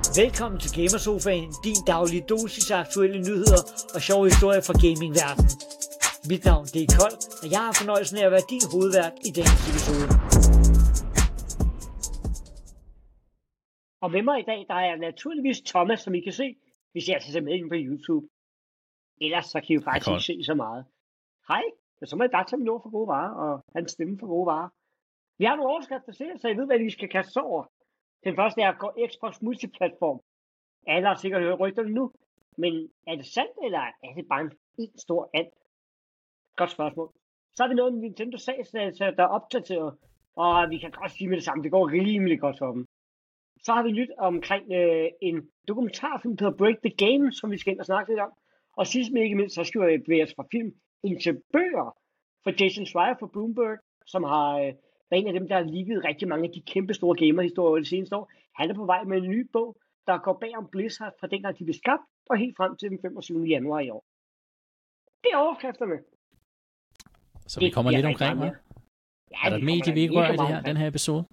Velkommen til Gamersofaen, din daglige dosis af aktuelle nyheder og sjove historier fra gamingverdenen. Mit navn det er Kold, og jeg har fornøjelsen af at være din hovedvært i dagens episode. Og med mig i dag, der er naturligvis Thomas, som I kan se, hvis I altså ser med inde på YouTube. Ellers så kan I jo faktisk ikke se så meget. Hej, så må jeg bare tage min ord for gode varer, og hans stemme for gode varer. Vi har nogle overskrifter til, så I ved, hvad vi skal kaste sig over. Den første er at gå Xbox multiplatform. Alle har sikkert hørt rygterne nu, men er det sandt, eller er det bare en stor and? Godt spørgsmål. Så har vi noget med Nintendo sagsdata, der er opdateret, og vi kan godt sige med det samme, det går rimelig godt for dem. Så har vi nyt omkring en dokumentarfilm, der hedder Break the Game, som vi skal ind og snakke lidt om. Og sidst men ikke mindst, så skal vi bevæge os fra film ind til bøger for Jason Schreier fra Bloomberg, som har været en af dem, der har leaget rigtig mange af de kæmpe store gamerhistorier de seneste år. Han er på vej med en ny bog, der går bag om Blizzard fra dengang de blev skabt, og helt frem til den 25. januar i år. Det er overskrifterne. Så vi kommer lidt omkring, hva'? Ja, er der et medie, vi ikke rører i den her episode?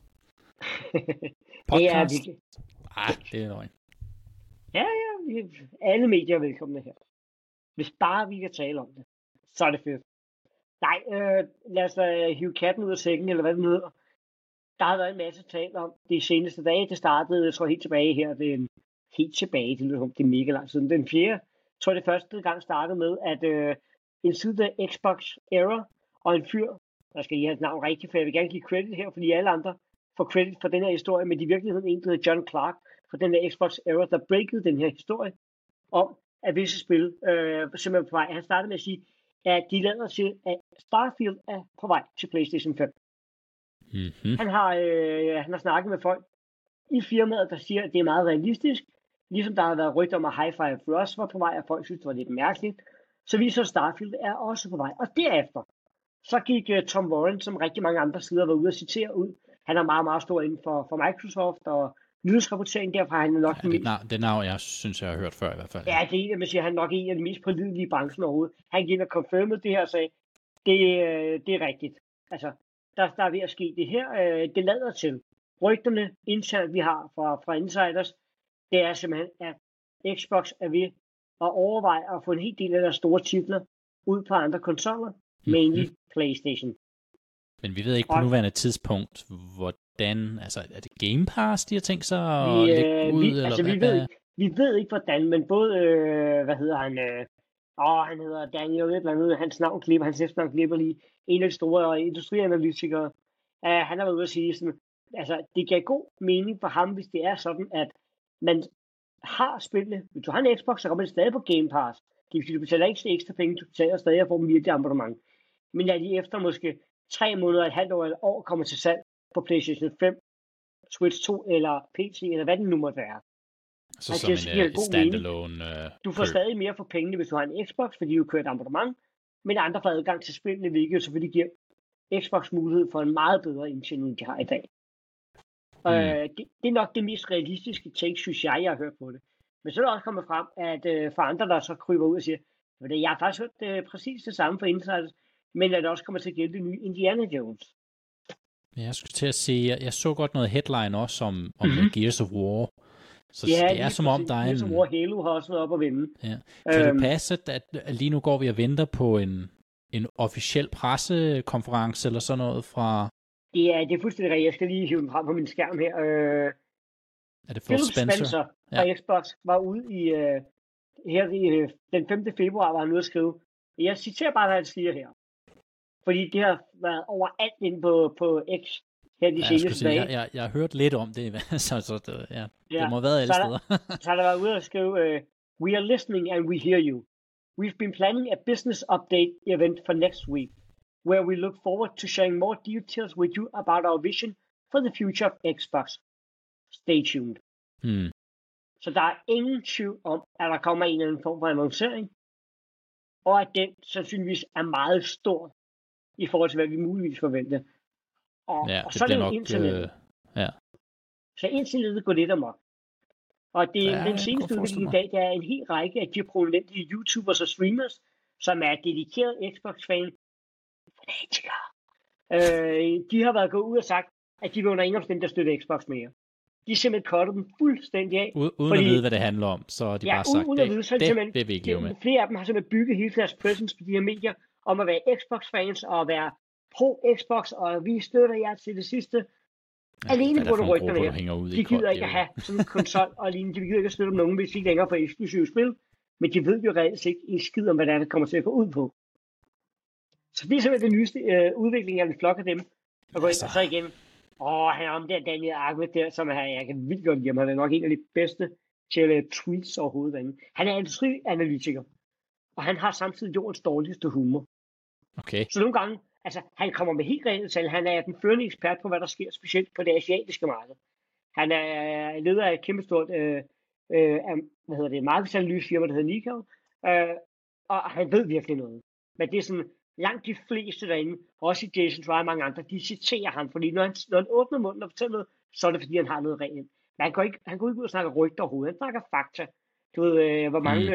Podcast? Det er løgn. Ja, alle medier er velkomne her. Hvis bare vi kan tale om det, så er det fedt. Nej, lad os hive katten ud af sækken, eller hvad det hedder. Der har været en masse talt om de seneste dage. Det startede, jeg tror, helt tilbage her. Det er mega lang siden. Den 4. tror jeg, det første gang startede med, at en side af Xbox Era og en fyr, der skal I have et navn rigtigt, for jeg vil gerne give credit her, fordi alle andre får credit for den her historie, men i virkeligheden en, der hedder John Clark, fra den der Xbox Era, der breakede den her historie om, at visse spil simpelthen på vej. Han startede med at sige, at de lader til, at Starfield er på vej til PlayStation 5. Mm-hmm. Han har snakket med folk i firmaet, der siger, at det er meget realistisk. Ligesom der har været rygter om, at Hi-Fi Rush var på vej, og folk synes, det var lidt mærkeligt. Så viser Starfield er også på vej. Og derefter, så gik Tom Warren, som rigtig mange andre sider var ude at citere ud. Han er meget, meget stor inden for Microsoft og nyhedsrapportering. Derfor har han nok det navn, jeg synes, jeg har hørt før i hvert fald. Ja, det er en, man siger, han nok en af de mest pålidelige i branchen overhovedet. Han gik ind og confirmede det her og sagde, det er rigtigt. Altså, der er ved at ske det her. Det lader til. Rygterne internt, vi har fra insiders, det er simpelthen, at Xbox er ved at overveje at få en hel del af deres store titler ud på andre konsoller, mainly PlayStation. Men vi ved ikke på nuværende tidspunkt, hvordan, altså er det Game Pass, de har tænkt sig at lægge ud? Vi ved ikke hvordan, men både, han hedder Daniel, et eller andet, hans efternavn klipper lige, en af de store industrianalytikere, han har været ude at sige sådan, altså det giver god mening for ham, hvis det er sådan, at man har spillet, hvis du har en Xbox, så kommer det stadig på Game Pass. Det vil sige, du betaler ikke ekstra penge, du betaler stadig og får dem via det abonnement. Men lad de efter måske 3 måneder, et halvt år eller et år kommer til salg på PlayStation 5, Switch 2 eller PC, eller hvad det nu måtte være. Så som en standalone du får stadig mere for pengene, hvis du har en Xbox, fordi du kører et abonnement, men andre får adgang til spillene, hvilket jo selvfølgelig giver Xbox mulighed for en meget bedre indtjening, end de har i dag. Det er nok det mest realistiske take, synes jeg har hørt på det. Men så er der også kommet frem, at for andre, der så kryber ud og siger, at jeg har faktisk hørt præcis det samme for insiders, men at det også kommer til at gælde det nye Indiana Jones. Jeg skulle til at sige, jeg så godt noget headline også om Gears of War. Så ja, det er som om, der er Gears of War Halo har også været op at vinde. Ja. Kan det passe, at lige nu går vi og venter på en officiel pressekonference eller sådan noget fra... Det er fuldstændig rigtigt. Jeg skal lige hive den frem på min skærm her. Er det Phil Spencer fra Xbox var ude i den 5. februar, var han ude at skrive. Jeg citerer bare, hvad han siger her. Fordi det har været overalt inde på X her de seneste dage. Jeg har hørt lidt om det, det må have været alle steder. Så har der været ude at skrive, we are listening and we hear you. We've been planning a business update event for next week, where we look forward to sharing more details with you about our vision for the future of Xbox. Stay tuned. Så der er ingen tvivl om, at der kommer en eller anden form for annoncering, og at den sandsynligvis er meget stor i forhold til, hvad vi muligvis forventer. Og så er det jo internettet. Så internettet går lidt amok. Og den seneste udvikling i dag, der er en hel række af de prominente YouTubers og streamers, som er dedikerede Xbox-fan. De har været gået ud og sagt, at de vil under ingen omstændighed støtte Xbox mere. De simpelthen cutter dem fuldstændig af. Uden at vide, hvad det handler om, så har de bare sagt, uden at vide, så det vil vi ikke leve med. Flere af dem har simpelthen bygget hele deres presence på de her medier, om at være Xbox-fans, og være pro-Xbox, og vi støtter jer til det sidste. Alene på det rygterne her. De gider ikke at have sådan en konsol, og alene de gider ikke at støtte om nogen, hvis de ikke længere får eksklusive spil. Men de ved jo reelt ikke en skid om, hvad der kommer til at gå ud på. Så det er simpelthen den nyeste udvikling, jeg vil flokke dem. Og gå ind, og så igen, han er om der Daniel Ahmed der, som jeg kan vildt godt lide ham. Han er nok en af de bedste til at lave tweets overhovedet. Han er industrianalytiker, og han har samtidig jordens dårligste humor. Okay. Så nogle gange, altså han kommer med helt reelle tal. Han er den førende ekspert på, hvad der sker, specielt på det asiatiske marked. Han er leder af et kæmpestort markedsanalysefirma, der hedder Nikko, og han ved virkelig noget. Men det er sådan, langt de fleste derinde, også i Jason Schreier og mange andre, de citerer ham, fordi når han åbner munden og fortæller noget, så er det fordi, han har noget rent. Men han går ikke ud og snakker rygter overhovedet, han snakker fakta. Du ved, hvor mange,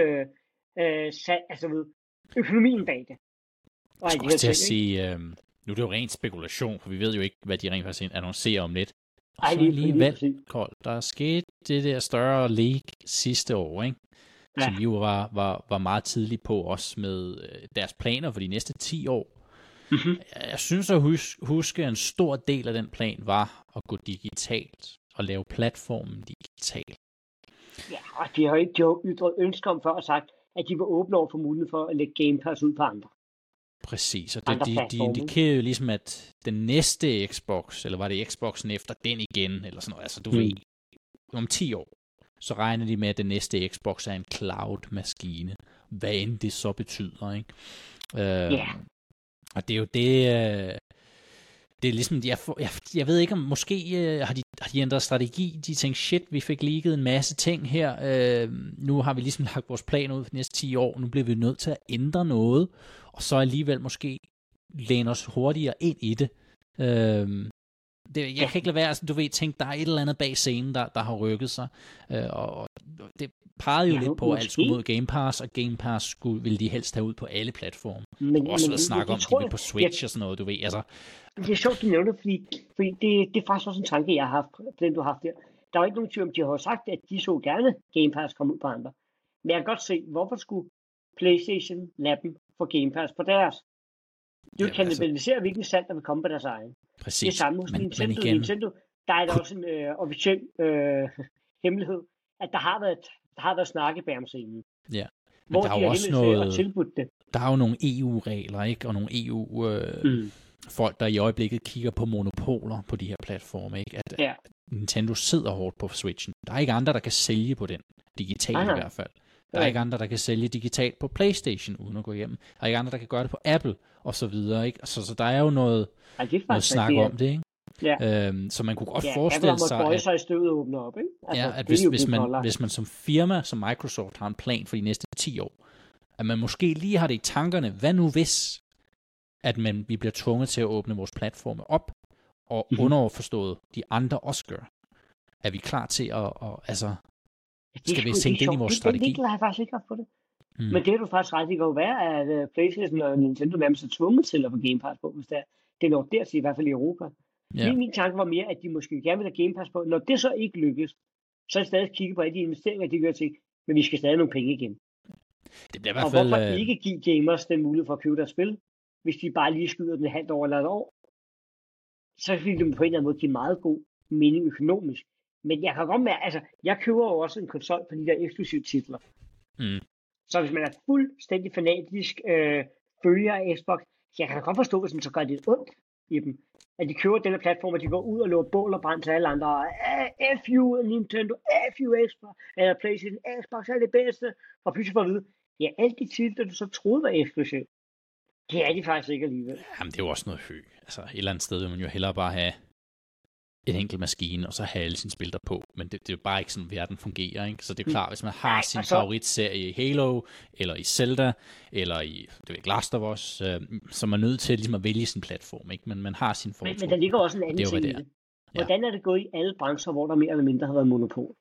økonomien bag det. Jeg skulle også til at sige, nu er det jo rent spekulation, for vi ved jo ikke, hvad de rent faktisk annoncerer om lidt. Og så alligevel, Kold, der skete det der større leak sidste år, ikke? Ja. Som jo var meget tidligt på os med deres planer for de næste 10 år. Mm-hmm. Jeg synes at huske, en stor del af den plan var at gå digitalt og lave platformen digital. Ja, og de har jo ytret ønsker om før og sagt, at de var åbne over for muligheden for at lægge Game Pass ud på andre. Præcis, og de indikerer jo ligesom, at den næste Xbox, eller var det Xboxen efter den igen, eller sådan noget, altså du ved, om 10 år, så regner de med, at den næste Xbox er en cloud-maskine, hvad end det så betyder, ikke? Og det er jo det, det er ligesom, jeg ved ikke om, måske har de ændret strategi, de tænkte, shit, vi fik leaget en masse ting her, nu har vi ligesom lagt vores plan ud for de næste 10 år, nu bliver vi nødt til at ændre noget, og så alligevel måske læne os hurtigere ind i det. Jeg kan ikke lade være, altså, du ved, tænke, der er et eller andet bag scenen, der har rykket sig, og det pegede jo lidt på, at alt skulle mod Game Pass, og Game Pass ville de helst have ud på alle platforme. Men også at snakke om, de vil på Switch og sådan noget, du ved, altså. Det er sjovt, du nævner det, fordi det er faktisk også en tanke, jeg har haft, den du har haft der. Der er ikke nogen tvivl om, de har sagt, at de så gerne Game Pass komme ud på andre. Men jeg kan godt se, hvorfor skulle PlayStation lade dem for Game Pass på deres? Du kan kanibalisere, hvilken salg, der vil komme på deres egen. Præcis. Det er samme hos Nintendo. Der er der også en officiel hemmelighed, at der har været snakke bag om scenen. Ja, men hvor der er de jo også noget, tilbudt det. Der er jo nogle EU-regler, ikke? Og nogle EU-folk, der i øjeblikket kigger på monopoler på de her platforme, ikke? At Nintendo sidder hårdt på Switchen. Der er ikke andre, der kan sælge på den. Digitalt i hvert fald. Der er ikke andre, der kan sælge digitalt på PlayStation, uden at gå hjem. Der er ikke andre, der kan gøre det på Apple, og så videre, ikke? Så der er jo noget snak om det, ikke? Ja. Så man kunne godt forestille sig, at støvet åbner op, ikke? Altså, at hvis man som firma, som Microsoft, har en plan for de næste 10 år, at man måske lige har det i tankerne, hvad nu hvis, at vi bliver tvunget til at åbne vores platforme op, og underforstået de andre også gør. Er vi klar til at skal vi tænke det ind i vores strategi? Det har jeg faktisk ikke haft på det. Men det er du faktisk ret, det kan jo være, at PlayStation og Nintendo nærmest er tvunget til at få Game Pass på, hvis det når dertil, i hvert fald i Europa. Ja. Min tanke var mere, at de måske gerne vil have Game Pass på. Når det så ikke lykkes, så er det stadig kigge på alle de investeringer, de gør til, men vi skal stadig have nogle penge igen. Det bliver i hvert fald, og hvorfor ikke give gamers den mulighed for at købe deres spil, hvis de bare lige skyder den et halvt år eller et år? Så vil det på en eller anden måde give meget god mening økonomisk. Men jeg kan godt mærke, altså, jeg køber jo også en konsol på de der eksklusive titler. Så hvis man er fuldstændig fanatisk følger af Xbox, jeg kan godt forstå, hvis man så gør det ondt i dem. At de køber denne platform, at de går ud og løber bål og brand til alle andre. F you Nintendo, F you Xbox, eller PlayStation, Xbox er det bedste. Og pludselig får at vide, ja, alle de titler, du så troede var eksklusivt, det er de faktisk ikke alligevel. Jamen, det er jo også noget høj. Altså, et eller andet sted vil man jo hellere bare have en enkelt maskine, og så have alle sine spil der på. Men det er jo bare ikke sådan, verden fungerer, ikke? Så det er klart, hvis man har sin favoritserie i Halo, eller i Zelda, eller i Last of Us, så er man nødt til ligesom at vælge sin platform, ikke? Men man har sin foretrukne. Men der ligger også en anden ting i det. Hvordan er det gået i alle brancher, hvor der mere eller mindre har været monopol?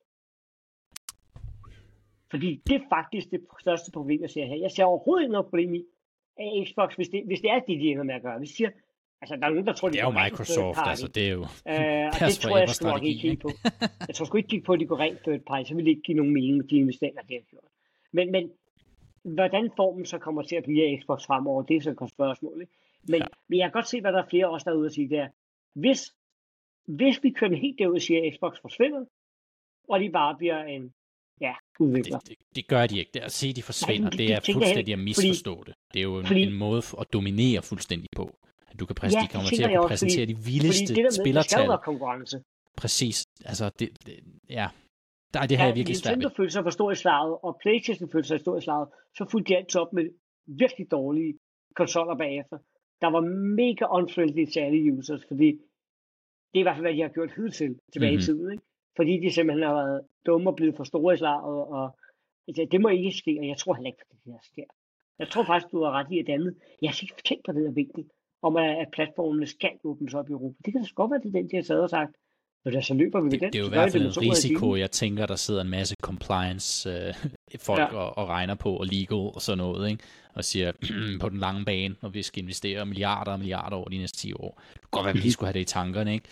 Fordi det er faktisk det største problem, jeg ser her. Jeg ser overhovedet ikke noget problem i Xbox, hvis det er det, de ender med at gøre. Hvis de siger, Altså, der er nogen, der tror, det er jo Microsoft, altså det er jo det tror jeg sgu nok ikke helt på. Jeg tror sgu ikke på, at de går rent third party, så vil det ikke give nogen mening med de investeringer, det har gjort. Men hvordan formen så kommer til at blive af Xbox fremover, det er så et godt spørgsmål. Ikke? Men jeg kan godt se, hvad der er flere også derude at sige der. Hvis vi kører helt derud og siger, at Xbox forsvinder, og de bare bliver en udvikler. Det gør de ikke. Det at sige, at de forsvinder, det er fuldstændig at misforstå det. Det er jo en måde at dominere fuldstændig på. At du kan de kommer til at kunne præsentere de vildeste spillertal. Det skal være konkurrence. Præcis. Altså, der er det her virkelig svært. Nintendo følte sig for stor i slaget, og PlayStation følte sig stor i slaget, så fulgte de altid op med virkelig dårlige konsoller bagefter. Der var mega unfriendly til alle users, fordi det er i hvert fald, hvad de har gjort hidtil tilbage i tiden, ikke? Fordi de simpelthen har været dumme og blevet for store i slaget, og det må ikke ske, og jeg tror heller ikke, at det her sker. Jeg tror faktisk, du har ret i et andet. Jeg har ikke tænkt på det her vinkel, om at platformene skal åbnes op i Europa. Det kan da godt være, det er den, de har taget og sagt. Så løber vi det er jo i hvert fald en risiko, jeg tænker, der sidder en masse compliance folk og regner på, og legal og sådan noget, ikke? Og siger, på den lange bane, når vi skal investere milliarder og milliarder over de næste 10 år. Det kunne godt være, at vi lige skulle have det i tankerne, ikke?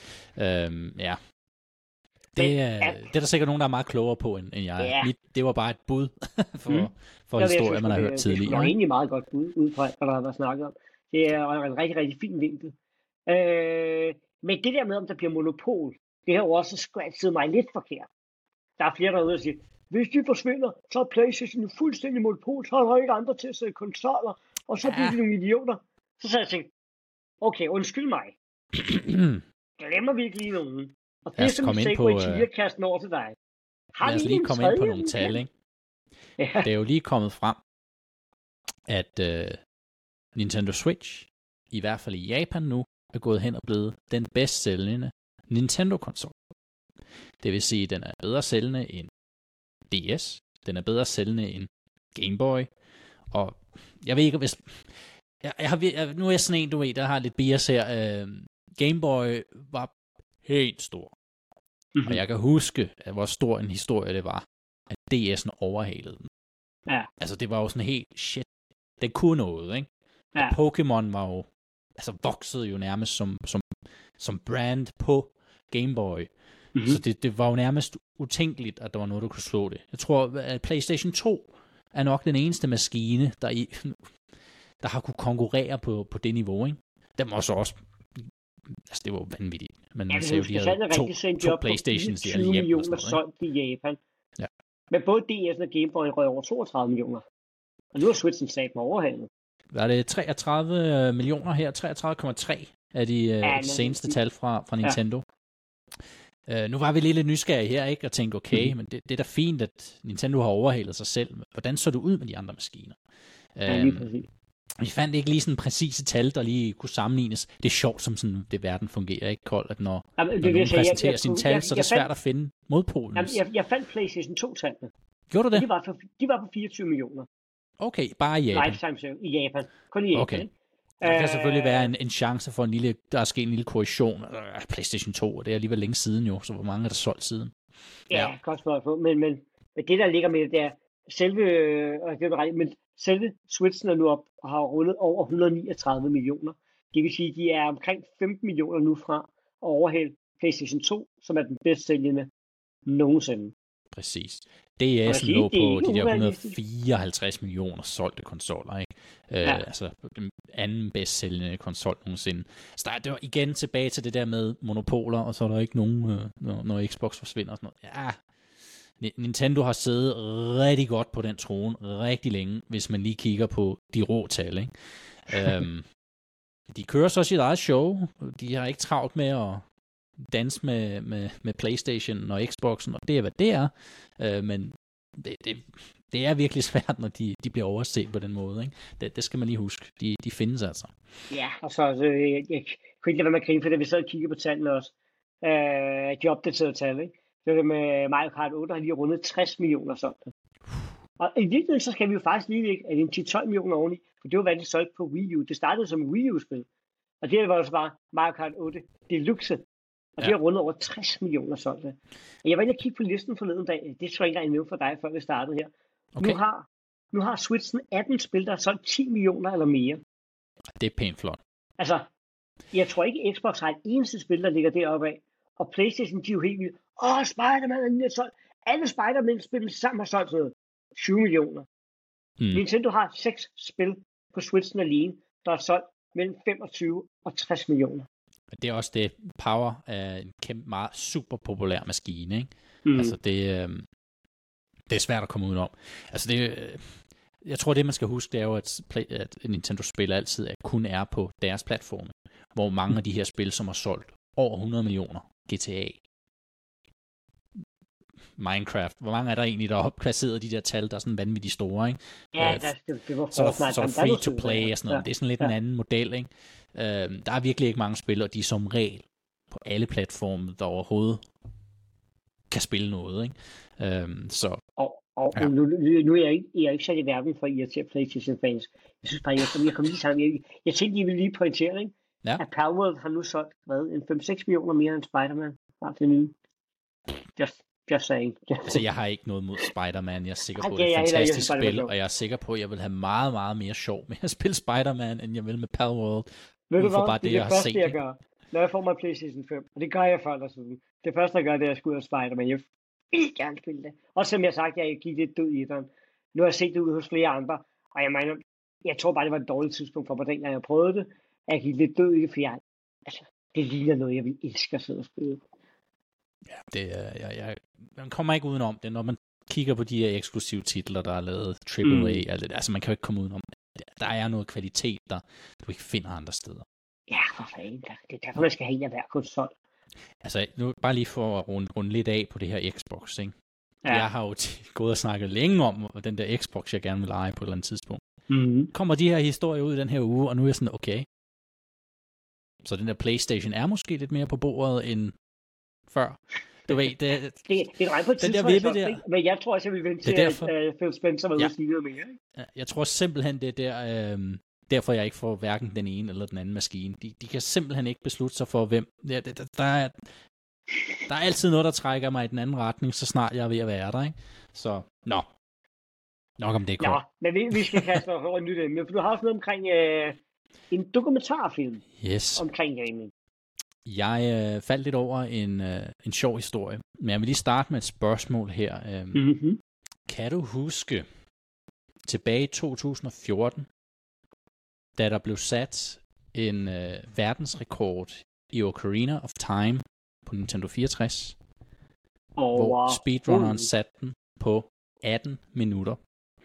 Det er der sikkert nogen, der er meget klogere på, end jeg. Det var bare et bud for historier, man har hørt tidligere. Det er egentlig meget godt bud, ud fra, hvad der har været snakket om. Det er en rigtig, rigtig fin vinkel. Men det der med, om der bliver monopol, det har jo også skratchet mig lidt forkert. Der er flere derude, der siger, hvis de forsvinder, så er PlayStation fuldstændig monopol, så er der ikke andre til at sætte konsoller, og så bliver de nogle idioter. Så jeg tænkt, okay, undskyld mig. Glemmer vi ikke lige nogen? Og det er som Segway Tiger-kasten over til dig. Lad os lige komme ind på nogle tal, ikke? Ja. Det er jo lige kommet frem, at Nintendo Switch, i hvert fald i Japan nu, er gået hen og blevet den bedst sælgende Nintendo-konsol. Det vil sige, at den er bedre sælgende end DS, den er bedre sælgende end Game Boy, og jeg ved ikke, hvis... nu er jeg sådan en, du ved, der har lidt bias her. Game Boy var helt stor. Mm-hmm. Og jeg kan huske, at hvor stor en historie det var, at DS'en overhalede den. Ja. Altså, det var jo sådan helt shit. Den kunne noget, ikke? Ja. Og Pokémon var jo, altså voksede jo nærmest som brand på Game Boy. Mm-hmm. Så det var jo nærmest utænkeligt, at der var noget, der kunne slå det. Jeg tror, at PlayStation 2 er nok den eneste maskine, der har kunne konkurrere på det niveau, ikke? Den var så også, altså det var vanvittigt. Men man ser jo, de havde to Playstations i alle hjem. 20 millioner solgt i Japan. Ja. Men både DS'en og Game Boy røg over 32 millioner. Og nu har Switchen sat med overhalet. Var det 33 millioner her? 33,3 er de seneste tal fra Nintendo. Ja. Nu var vi lidt nysgerrige her, ikke? Og tænkte, okay, men det er da fint, at Nintendo har overhalet sig selv. Hvordan så det ud med de andre maskiner? Vi fandt ikke lige sådan præcise tal, der lige kunne sammenlignes. Det er sjovt, som sådan det verden fungerer, ikke, Kold? At når nogen præsenterer sine tal, så er det svært at finde modpolen. Jeg fandt PlayStation 2-tallene. Gjorde du det? De var på 24 millioner. Okay, bare i Japan. Lifetime sale i Japan. Kun i Japan. Okay. Der kan selvfølgelig være en chance for der er sket en lille korrektion. PlayStation 2, og det er alligevel længe siden jo, så hvor mange er der solgt siden? Ja, godt spørgsmål. Men det, der ligger med det, er selve Switchen er nu op og har rundet over 139 millioner. Det vil sige, at de er omkring 15 millioner nu fra at overhale PlayStation 2, som er den bedst sælgende nogensinde. Præcis. Det er sådan noget på de der 154 millioner solgte konsoller, ikke? Altså den anden bedst sælgende konsol nogensinde. Så det var igen tilbage til det der med monopoler, og så er der ikke nogen, når Xbox forsvinder og sådan noget. Ja, Nintendo har siddet rigtig godt på den trone rigtig længe, hvis man lige kigger på de rå tal, ikke? De kører så sit eget show. De har ikke travlt med at danse med PlayStation og Xboxen, og det er, hvad det er. Men det er virkelig svært, når de bliver overset på den måde, ikke? Det skal man lige huske. De findes altså. Ja, og så jeg kunne ikke lade være med at grine, for da vi sad og kiggede på tallene også. De opdaterede tal, ikke? Det med Mario Kart 8 har lige rundet 60 millioner solgte. Og i virkeligheden, så skal vi jo faktisk lige væk, at det er 10-12 millioner oveni, for det var, hvad de solgte på Wii U. Det startede som et Wii U-spil. Og det var også bare Mario Kart 8 Deluxe. Og det har rundet over 60 millioner solgte. Og jeg var inde og kigge på listen forleden dag. Det tror jeg ikke engang nævnt for dig, før vi startede her. Okay. Nu har Switchen 18 spil, der har solgt 10 millioner eller mere. Det er pænt flot. Altså, Jeg tror ikke, Xbox har et eneste spil, der ligger deroppe af. Og PlayStation, de er jo helt vildt. Spider-Man er solgt. Alle Spider-Man-spil sammen har solgt sådan 20 millioner. Nintendo har 6 spil på Switchen alene, der er solgt mellem 25 og 60 millioner. Det er også det. Power er en kæmpe, meget super populær maskine, ikke? Altså det er svært at komme udenom. Altså jeg tror det man skal huske, det er jo at Nintendo-spil altid kun er på deres platforme, hvor mange af de her spil, som har solgt over 100 millioner, GTA, Minecraft, hvor mange er der egentlig, der har opklasseret de der tal, der er sådan vanvittigt store, ikke? Ja, det var så er free to play og sådan noget. Ja. Det er sådan lidt en anden model, ikke? Der er virkelig ikke mange spil, og de er som regel på alle platforme, der overhovedet kan spille noget, ikke? Så ja. Nu er jeg ikke sat i verden for at irritere PlayStation-fans. Jeg synes bare, jeg kom lige sammen. Jeg tænkte, I ville lige pointere, ikke? Ja. At Palworld har nu solgt, en 5-6 millioner mere end Spider-Man. Bare til nye. Just saying. Altså, jeg har ikke noget mod Spider-Man. Jeg er sikker på, det er et fantastisk spil, og jeg er sikker på, at jeg vil have meget, meget mere sjov med at spille Spider-Man, end jeg vil med Palworld. Ved du hvad? Det er det første, jeg gør, når jeg får mig PlayStation 5. Og det gør jeg før eller siden. Det første, jeg gør, det er at skulle ud af Spider-Man. Jeg vil gerne spille det. Også som jeg har sagt, jeg gik lidt død i den. Nu har jeg set det ud hos flere andre, og jeg tror bare, det var et dårligt tidspunkt for, hvordan jeg prøvede det. Jeg gik lidt død i det, for det ligner noget, jeg vil elske at sidde og spille. Ja, man kommer ikke udenom det, når man kigger på de her eksklusive titler, der er lavet AAA, altså man kan jo ikke komme udenom det. Der er noget kvalitet, der du ikke finder andre steder. Ja, for fanden. Det er derfor, man skal have en af hver konsol. Altså, nu bare lige for at runde lidt af på det her Xbox, ikke? Ja. Jeg har jo gået og snakket længe om den der Xbox, jeg gerne vil lege på et eller andet tidspunkt. Kommer de her historier ud i den her uge, og nu er jeg sådan, okay. Så den der PlayStation er måske lidt mere på bordet end før. Du ved, det er på den der vippe der. Men jeg tror også, jeg vil vente til, at Phil Spencer var ude og sige noget mere. Ikke? Jeg tror simpelthen, det er derfor jeg ikke får hverken den ene eller den anden maskine. De kan simpelthen ikke beslutte sig for, hvem. Der er altid noget, der trækker mig i den anden retning, så snart jeg er ved at være der, ikke? Så, nok om det kom. Ja, men vi skal kaste os over et nyt emne, for du har også noget omkring en dokumentarfilm omkring gaming. Jeg faldt lidt over en sjov historie, men jeg vil lige starte med et spørgsmål her. Kan du huske tilbage i 2014, da der blev sat en verdensrekord i Ocarina of Time på Nintendo 64, hvor speedrunneren satte den på 18 minutter?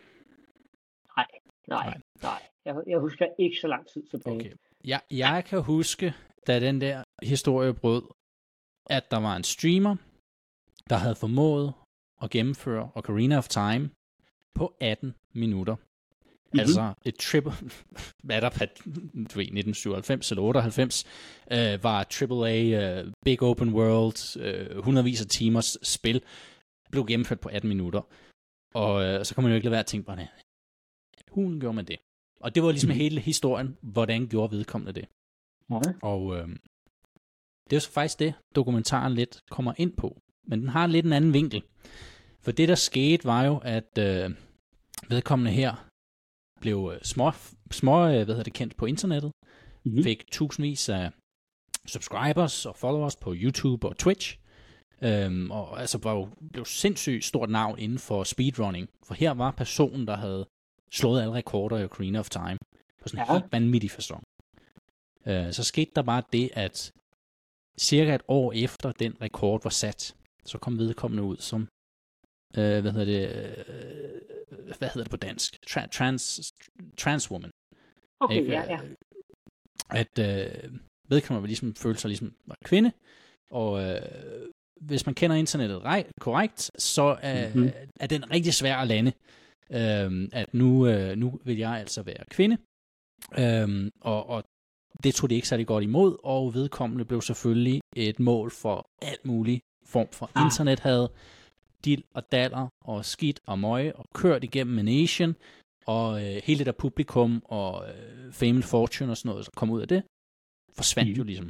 Nej. Jeg husker ikke så lang tid tilbage. Okay. Jeg kan huske, da den der historie brød, at der var en streamer, der havde formået at gennemføre Ocarina of Time på 18 minutter. Altså et triple, hvad der 1997 eller 98, var AAA, Big Open World, hundredvis af timers spil, blev gennemført på 18 minutter. Og så kan man jo ikke lade være at tænke på det. Hun gjorde man det. Og det var ligesom hele historien, hvordan gjorde vedkommende det. Og det er jo så faktisk det, dokumentaren lidt kommer ind på. Men den har lidt en anden vinkel. For det, der skete, var jo, at vedkommende her blev kendt på internettet. Fik tusindvis af subscribers og followers på YouTube og Twitch. Og altså blev sindssygt stort navn inden for speedrunning. For her var personen, der havde slået alle rekorder i Ocarina of Time. På sådan en helt vanvittig facon. Så skete der bare det, at cirka et år efter den rekord var sat, så kom vedkommende ud som hvad hedder det på dansk? Transwoman. Okay, ja. At vedkommende ligesom følte sig ligesom var kvinde, og hvis man kender internettet korrekt, så er den rigtig svær at lande. At nu vil jeg altså være kvinde. Og det tog det ikke særlig godt imod, og vedkommende blev selvfølgelig et mål for alt muligt form for internethad, dild og daller og skidt og møg og kørt igennem en Asian, og hele det der publikum og fame and fortune og sådan noget, så kom ud af det, forsvandt jo ligesom.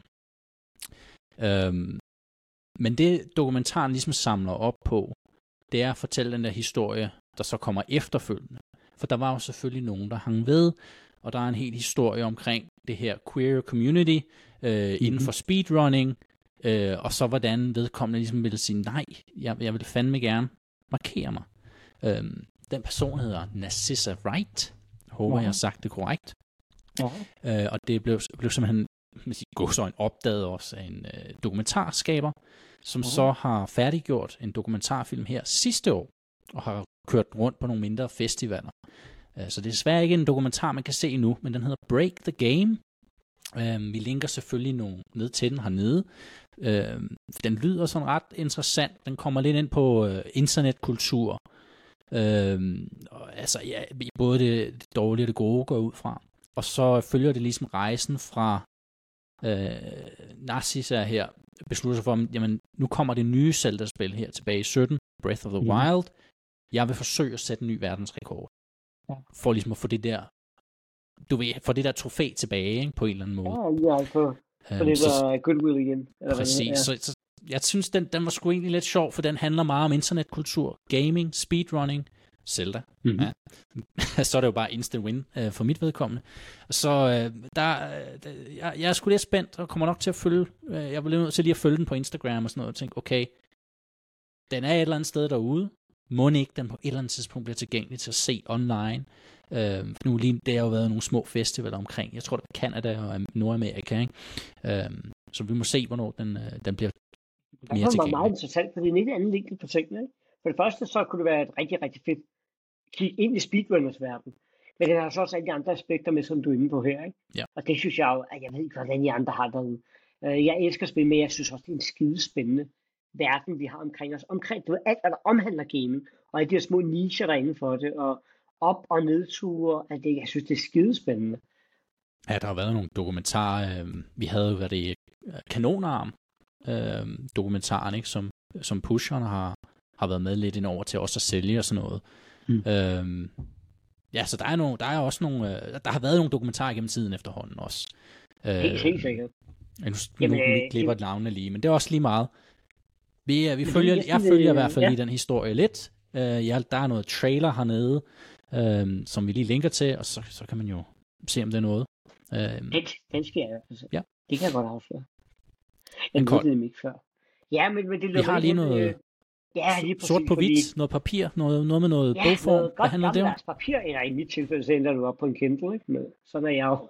Men det dokumentaren ligesom samler op på, det er at fortælle den der historie, der så kommer efterfølgende. For der var jo selvfølgelig nogen, der hang ved, og der er en hel historie omkring det her queer community, inden for speedrunning, og så hvordan vedkommende ligesom ville sige, nej, jeg vil fandme gerne markere mig. Den person hedder Narcissa Wright. Håber, jeg har sagt det korrekt. Og det blev simpelthen opdaget også af en dokumentarskaber, som så har færdiggjort en dokumentarfilm her sidste år, og har kørt rundt på nogle mindre festivaler. Så det er desværre ikke en dokumentar, man kan se nu, men den hedder Break the Game. Vi linker selvfølgelig ned til den hernede. Den lyder sådan ret interessant. Den kommer lidt ind på internetkultur. Altså ja, både det dårlige og det gode går ud fra. Og så følger det ligesom rejsen fra Narcissa her, beslutter sig for, jamen nu kommer det nye Zelda-spil her tilbage i 17, Breath of the Wild. Jeg vil forsøge at sætte en ny verdensrekord. For ligesom at få det der, få det der trofæ tilbage, ikke, på en eller anden måde. Ja, for det var goodwill igen. Præcis. Så jeg synes, den var sgu egentlig lidt sjov, for den handler meget om internetkultur, gaming, speedrunning, Zelda. Ja. Så er det jo bare instant win for mit vedkommende. Så jeg er sgu lidt spændt, og kommer nok til at følge, jeg vil nødt til lige at følge den på Instagram og sådan noget, og tænke, okay, den er et eller andet sted derude, må ikke den på et eller andet tidspunkt bliver tilgængelig til at se online. Nu lige, det har jo været nogle små festivaler omkring, jeg tror det er Canada og Nordamerika, ikke? Så vi må se, hvornår den bliver mere tilgængelig. Det var meget interessant, for det er en lidt anden vinkel på tingene, ikke? For det første, så kunne det være et rigtig, rigtig fedt kig ind i speedrunners verden. Men den har så også alle de andre aspekter med, som du er inde på her, ikke? Ja. Og det synes jeg jo, at jeg ved ikke, hvordan I andre har derude. Jeg elsker spil, men jeg synes også, det er en skidespændende verden, vi har omkring os. Omkring, du ved, alt, hvad der omhandler gaming, og alle de her små nicher, der er inden for det, og op- og nedture, at det, jeg synes, det er skidespændende. Ja, der har været nogle dokumentarer. Vi havde jo været Kanonarm dokumentaren, ikke, som pusherne har været med lidt ind over til også at sælge og sådan noget. Ja, så der er også nogle, der har været nogle dokumentarer gennem tiden efterhånden også. Helt sikkert. Nu glipper et navne lige, men det er også lige meget. Jeg følger i hvert fald lige den historie lidt. Der er noget trailer hernede, som vi lige linker til, og så kan man jo se, om det er noget. Den skal jeg altså. Ja. Det kan jeg godt afsløre. Jeg ved det ikke før. Ja, men det vi har lige noget sort på hvidt, noget papir, noget med noget bogform. Hvad handler det om? Papir, eller i mit tilfælde, så ender du op på en Kindle, ikke? Men sådan er jeg jo.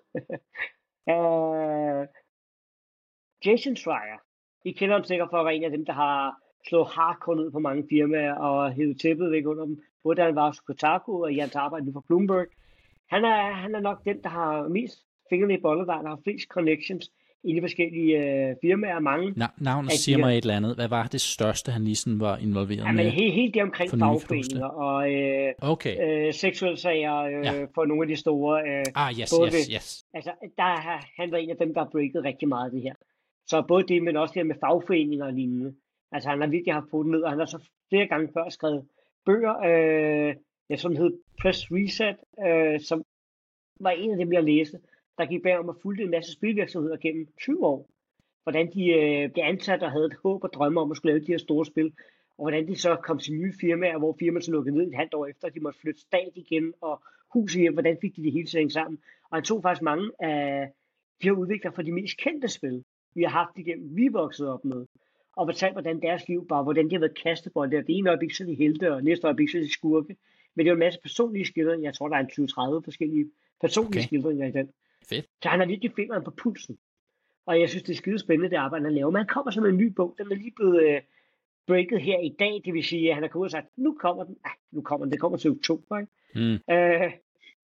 Jason Schreier. I kender ham sikkert for at være en af dem, der har slået hardcore ned på mange firmaer og hævet tæppet væk under dem. Både han var hos Kotaku og i hans arbejde nu for Bloomberg. Han er nok den, der har mest fingrene i bolledejen, der har flest connections i de forskellige firmaer. Mange navnet siger mig et eller andet. Hvad var det største, han lige sådan var involveret med? Helt det omkring fagforeninger og seksuelle sager for nogle af de store. Yes. Altså, der har han været en af dem, der har breaket rigtig meget af det her. Så både det, men også det med fagforeninger og lignende. Altså, han har virkelig haft på den ned, og han har så flere gange før skrevet bøger, som hed Press Reset, som var en af dem, jeg læste, der gik bag om at fulgte en masse spilvirksomheder gennem 20 år. Hvordan de blev ansat og havde et håb og drømme om at skulle lave de her store spil, og hvordan de så kom til nye firmaer, hvor firmaet så lukkede ned et halvt år efter, de måtte flytte stat igen og hus hjem, hvordan fik de det hele sætning sammen. Og han tog faktisk mange af de her udviklere for de mest kendte spil, vi har haft igennem, vi voksede op med, og fortalte, hvordan deres liv var, hvordan de har været kastebold der. Det ene øjeblik så de helte, og næste øjeblik så de skurke. Men det er jo en masse personlige skildringer. Jeg tror, der er 20-30 forskellige personlige skildringer i den. Fedt. Så han har virkelig fingeren på pulsen. Og jeg synes, det er skide spændende, det arbejde, han laver. Men han kommer som en ny bog. Den er lige blevet breaket her i dag. Det vil sige, at han har kommet og sagt, nu kommer den. Det kommer til oktober. Ikke?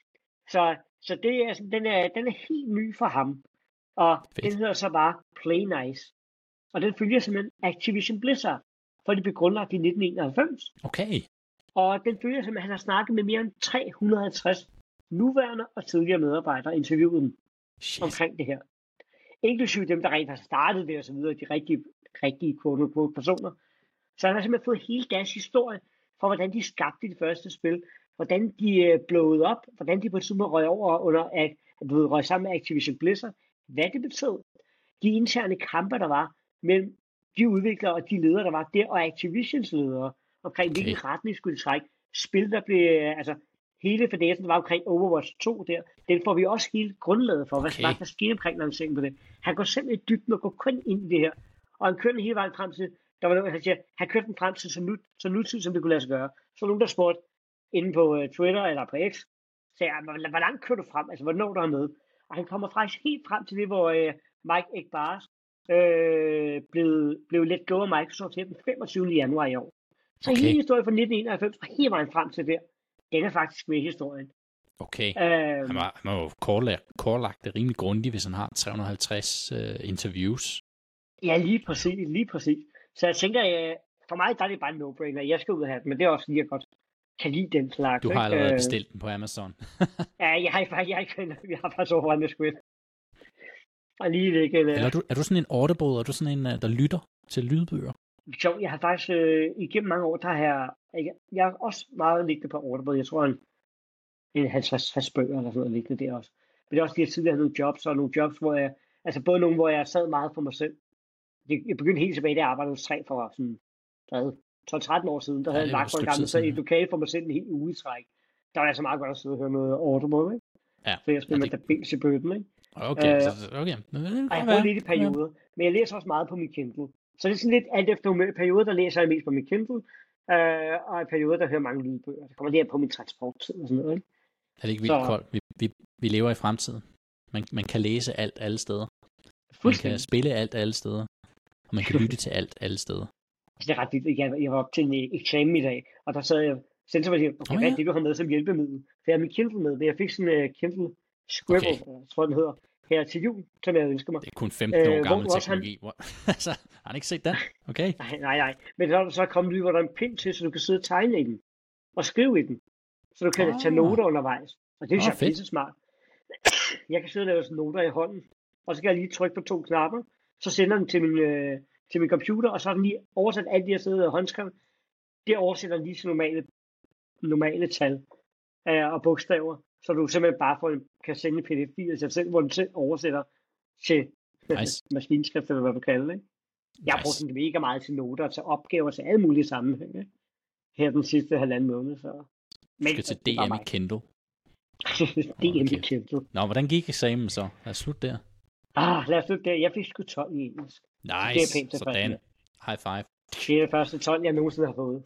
Så det er, den er helt ny for ham. Og fedt. Den hedder så bare Play Nice. Og den følger simpelthen Activision Blizzard, for det blev grundlagt i 1991. Okay. Og den følger simpelthen, han har snakket med mere end 350 nuværende og tidligere medarbejdere, interviewet dem omkring det her. Inklusive dem, der rent har startet det og så videre, de rigtige quote-unquote personer. Så han har simpelthen fået hele deres historie for, hvordan de skabte det første spil, hvordan de blowede op, hvordan de på et tidspunkt røg over under, at røg sammen med Activision Blizzard, hvad det betød, de interne kampe, der var mellem de udviklere og de ledere, der var der, og Activisions ledere, omkring hvilken retning skulle de trække. Spil, der blev, hele fadæsen, der var omkring Overwatch 2 der, den får vi også hele grundlaget for, hvad der sker omkring lanceringen på det. Han går selv i dybden og går kun ind i det her. Og han kørte den hele vejen frem til, der var nogen, han siger, han kørte den frem til så nutid, som det kunne lade sig gøre. Så nogen, der spurgte inde på Twitter eller på X, sagde, hvor langt kører du frem? Altså, hvornår du er med? Og han kommer faktisk helt frem til det, hvor Mike Egbars blev let go af Microsoft her den 25. januar i år. Så hele historien fra 1991 fra hele vejen frem til der, den er faktisk med i historien. Okay. Han var jo korlagt det rimelig grundigt, hvis han har 350 interviews. Ja, lige præcis. Så jeg tænker, for mig der er det bare en no-brainer. Jeg skal ud og have den, men det er også lige, jeg godt kan lide den slags. Du har allerede bestilt den på Amazon. Ja, jeg har faktisk overvejet med Squid. Og lige det. Eller er du sådan en audible? Er du sådan en, der lytter til lydbøger? Jo, jeg har faktisk igennem mange år, jeg er også meget liggende på audible. Jeg tror, en 50 bøger eller sådan noget liggende der også. Men det er også lige, at tidligere havde nogle jobs, hvor jeg, altså både nogle, hvor jeg sad meget for mig selv. Jeg begyndte helt tilbage, da jeg arbejdede hos 3 for sådan 12-13 år siden. Der havde jeg lagt for en gang, så et lokale for mig selv en helt uge i træk. Der var jeg så meget godt at sidde og høre noget audible, ikke? Ja. Så jeg spiller med Dabins i bøtten, ikke? Okay. Og jeg har lidt i perioder, men jeg læser også meget på min Kindle. Så det er sådan lidt alt efter perioder, der læser jeg mest på min Kindle, og i perioder, der hører mange lydbøger. Det kommer lige på min transporttid og sådan noget, ikke? Er det ikke vildt koldt? Vi lever i fremtiden. Man kan læse alt alle steder. Man kan spille alt alle steder. Og man kan lytte til alt alle steder. Altså, det er ret vildt. Jeg var op til en eksamen i dag, og der sad jeg sendte mig til, hvad er det, du har med som hjælpemiddel? For jeg har min Kindle med, men jeg fik sådan en Kindle Scribble, tror den hedder, her til jul, som jeg ønsker mig. Det er kun 15 år gammel teknologi. Altså, har han ikke set den? Okay. Nej. Men så er der så kommet hvor der er en pind til, så du kan sidde og tegne i den, og skrive i den, så du kan tage noter undervejs. Og det er jo så smart. Jeg kan sidde og lave sådan noter i hånden, og så kan jeg lige trykke på 2 knapper, så sender den til min computer, og så har den lige oversat alt det, jeg sidder og håndskrev. Det oversætter den lige til normale tal og bogstaver, så du simpelthen bare kan sende en pdf-fil til dig selv, hvor den selv oversætter til maskinskrift, eller hvad du kalder det. Jeg har brugt den mega meget til noter, til opgaver, til alle mulige sammenhænge. Her den sidste 1,5 måned. Så. Du skal til DM i Kindle. DM i Kindle. Nå, hvordan gik eksamen så? Lad os slutte der. Lad os slutte der. Jeg fik sgu 12 i engelsk. Nice, det er pænt, sådan. High five. Det er det første 12, jeg nogensinde har fået.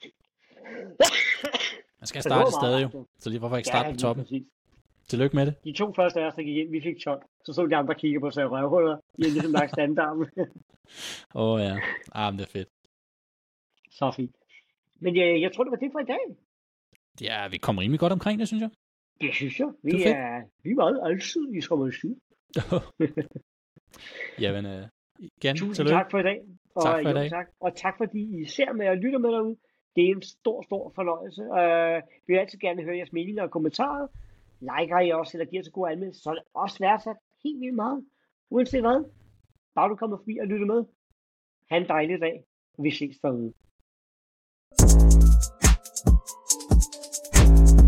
Man skal starte stadig jo. Så lige hvorfor ikke starte på toppen? Præcis. Tillykke med det. De 2 første af os, der gik ind, vi fik 12. Så stod de andre og kiggede på sig røvhuller. I en ligesom lagt standarm. Ja. Men det er fedt. Så fint. Men jeg tror, det var det for i dag. Ja, vi kom rimelig godt omkring det, synes jeg. Det synes jeg. Vi er meget alsidige, som man siger. Jamen, igen, tusind tak for i dag. Tak for i dag. Tak. Og tak fordi I ser med og lytter med derude. Det er en stor fornøjelse. Vi vil altid gerne høre jeres meninger og kommentarer. Liker I også, eller giver så gode anmeldelser, så er det også værdsat helt vildt meget. Uanset hvad. Bare du kommer forbi og lytter med. Ha' en dejlig dag. Vi ses derude.